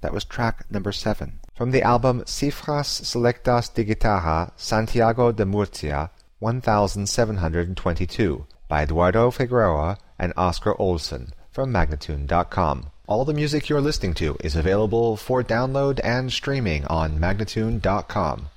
That was track number 7. From the album Cifras Selectas de Guitarra, Santiago de Murcia, 1722, by Eduardo Figueroa and Oscar Olsen, from Magnatune.com. All the music you're listening to is available for download and streaming on Magnatune.com.